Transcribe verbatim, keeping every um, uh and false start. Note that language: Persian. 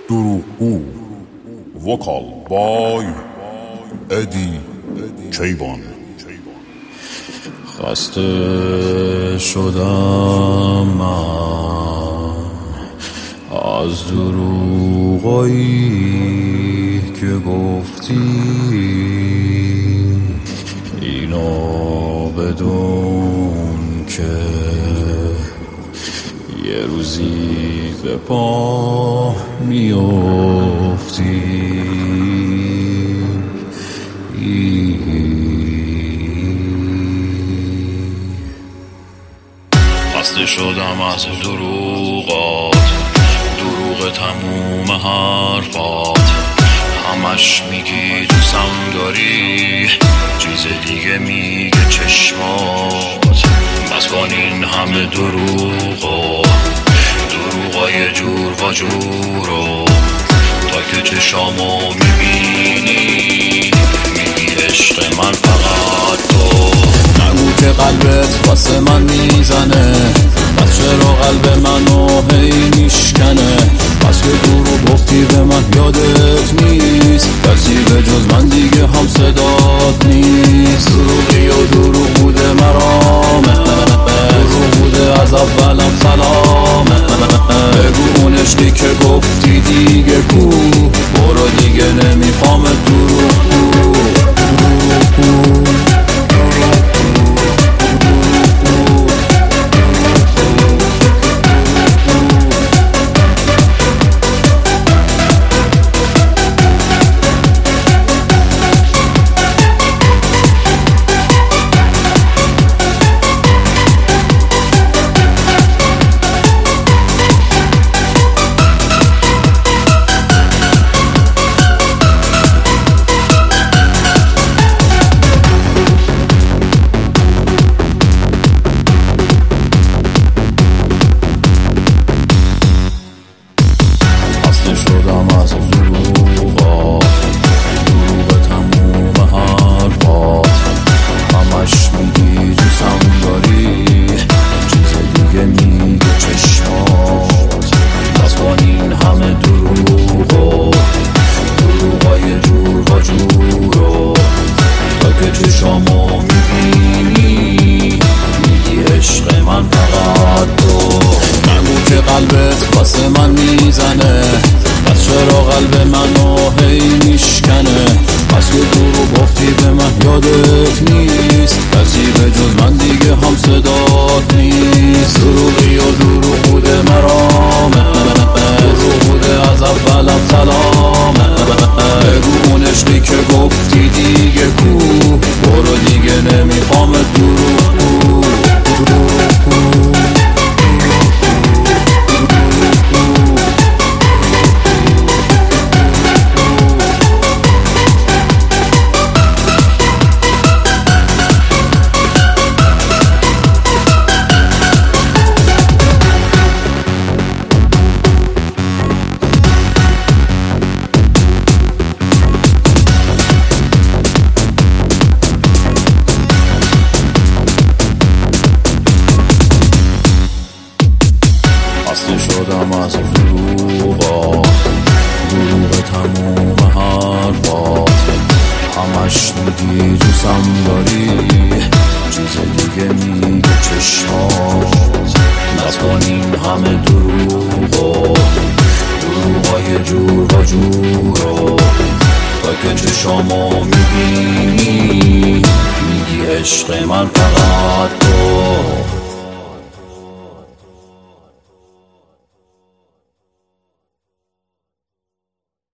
دروغگو وکال بای ادی کیوان. خسته شدم من از دروغایی که گفتی، اینو بدون که یه روزی به پا میافتی. خسته شدم از دروغات، دروغ تموم حرفات، همش میگی دوستم داری، چیز دیگه میگه چشمات. بس کن این همه دروغا، دروغای جور و جورو، تا که چشامو میبینی میگی عشق من فقط تو. نگو که قلبت واسه من میزنه، بس چرا قلب منو هی میشکنه. بس که دروغ گفتی به من یادت نیست، کسی به جز من دیگه هم صدات نیست. دروغی و دروغ بوده مرامه، دروغ بوده از اولم سلامه. بگو اون عشقی که گفتی دیگه کو، برو دیگه نمیخوام دروغ کو. شدم از دروغات، دروغ تموم حرفات، همش میگی دوستم داری، چیز دیگه میگه چشمات. بس کن این همه دروغو، دروغای جور و جورو، تا که چشامو میبینی میگی عشق من فقط تو. نگو که قلبت واسه من میزنه، بس چرا قلب منو هی میشکنه. بس که دروغ گفتی به من یادت نیست، کسی به جز من دیگه هم صدات نیست. دروغی و دروغ بوده مرامه، دروغ بوده از اولم سلامه. بگو اون عشقی که گفتی دیگه کو، برو دیگه نمیخوام دروغ کو. خسته شدم از دروغا، دروغ تموم حرفات، همش میگی دوستم داری، چیز دیگه میگه چشمات. بس کن این همه دروغا، دروغای جور و جورو، تا که چشامو میبینی میگی عشق من فقط تو.